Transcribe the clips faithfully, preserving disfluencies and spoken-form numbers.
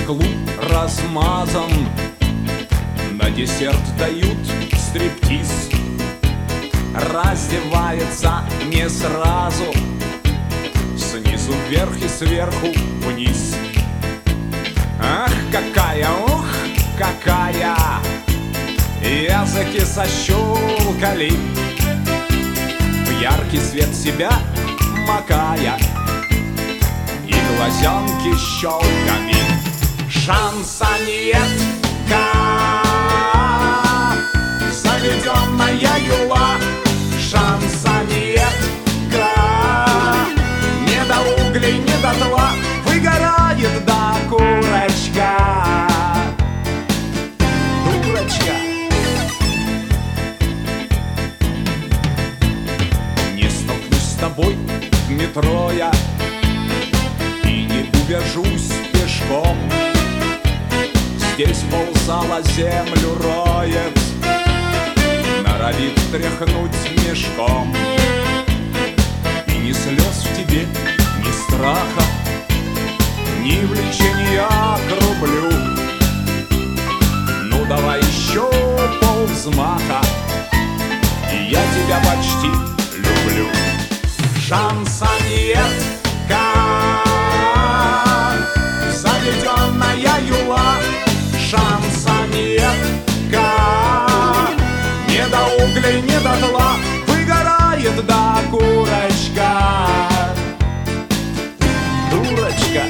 стеклу размазан. На десерт дают стриптиз. Раздевается не сразу, снизу вверх и сверху вниз. Ах, какая, ух, какая! Языки сощелкали, в яркий свет себя макая, и глазенки щелками. Шансонетка, заведенная юла. Шансонетка, не до углей, не до тла, выгорает до курочка. Дурочка. Не столкнусь с тобой в метро я и не убежусь пешком. Здесь ползала землю роет, норовит тряхнуть мешком. И ни слез в тебе, ни страха, ни влечения к рублю. Ну давай еще полвзмаха, и я тебя почти люблю. Шансонетка, заведенная юла. Шансонетка, не до углей, не до тла, выгорает до курочка. Дурочка.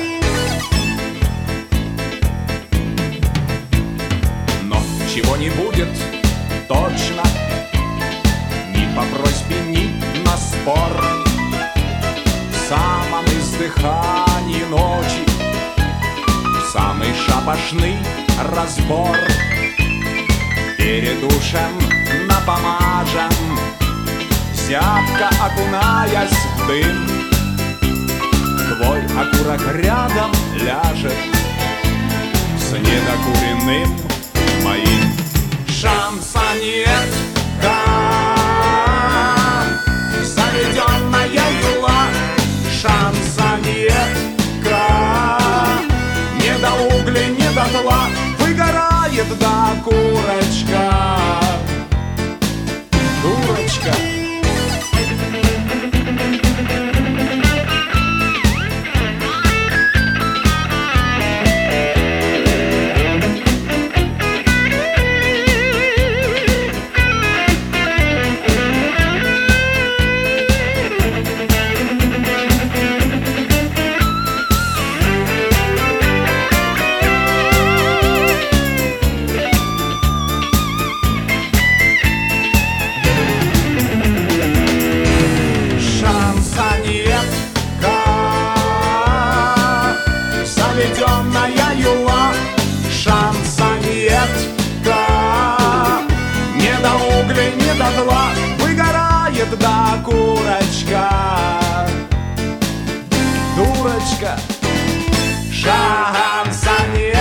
Но чего не будет точно, ни по просьбе, ни на спор. В самом издыхании ночи, в самый шапошный разбор, перед душем напомажем, зябко окунаясь в дым. Твой окурок рядом ляжет с недокуренным моим. Шансонетка, заведенная юла. Шансонетка, не до углей, не до тла, выгорает до курочка. Дурочка. Заведенная юла. Шансонетка, не до углей, не до тла, выгорает до курочка. Дурочка. Шансонетка,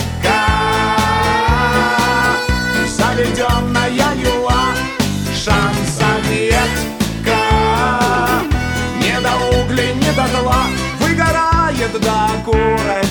заведенная юла. Шансонетка, не до углей, не до тла, выгорает до курочка.